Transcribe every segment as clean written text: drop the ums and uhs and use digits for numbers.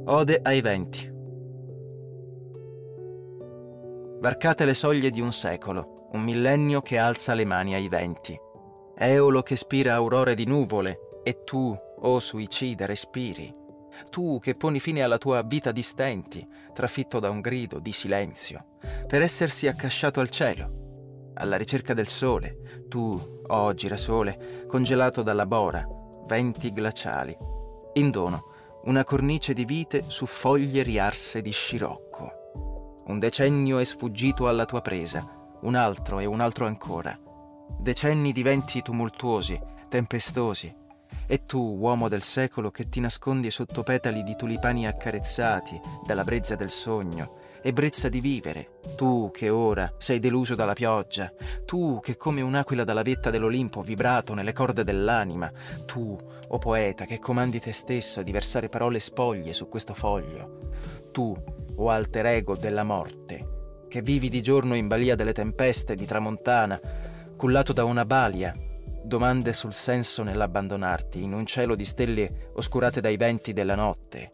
Ode ai venti. Varcate le soglie di un secolo, un millennio che alza le mani ai venti. Eolo che spira aurore di nuvole, e tu, o suicida, respiri. Tu che poni fine alla tua vita di stenti, trafitto da un grido di silenzio, per essersi accasciato al cielo, alla ricerca del sole. Tu, oh girasole, congelato dalla bora, venti glaciali. In dono, una cornice di vite su foglie riarse di scirocco. Un decennio è sfuggito alla tua presa, un altro e un altro ancora. Decenni di venti tumultuosi, tempestosi. E tu, uomo del secolo, che ti nascondi sotto petali di tulipani accarezzati dalla brezza del sogno, ebbrezza di vivere. Tu che ora sei deluso dalla pioggia, tu che come un'aquila dalla vetta dell'Olimpo vibrato nelle corde dell'anima, tu, o poeta, che comandi te stesso di versare parole spoglie su questo foglio, tu, o alter ego della morte, che vivi di giorno in balia delle tempeste di tramontana, cullato da una balia, domande sul senso nell'abbandonarti in un cielo di stelle oscurate dai venti della notte.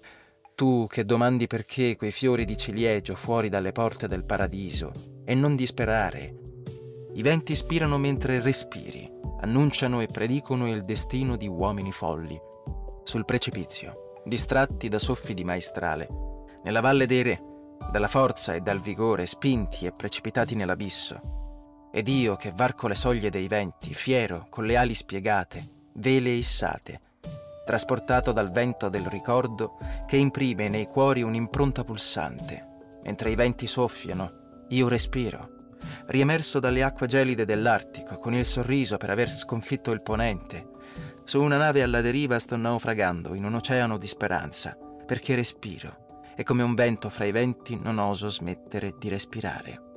Tu che domandi perché quei fiori di ciliegio fuori dalle porte del paradiso, e non disperare. I venti spirano mentre respiri, annunciano e predicono il destino di uomini folli. Sul precipizio, distratti da soffi di maestrale, nella valle dei re, dalla forza e dal vigore, spinti e precipitati nell'abisso. Ed io che varco le soglie dei venti, fiero, con le ali spiegate, vele issate, trasportato dal vento del ricordo che imprime nei cuori un'impronta pulsante. Mentre i venti soffiano, io respiro, riemerso dalle acque gelide dell'Artico, con il sorriso per aver sconfitto il ponente. Su una nave alla deriva sto naufragando in un oceano di speranza, perché respiro, e come un vento fra i venti non oso smettere di respirare.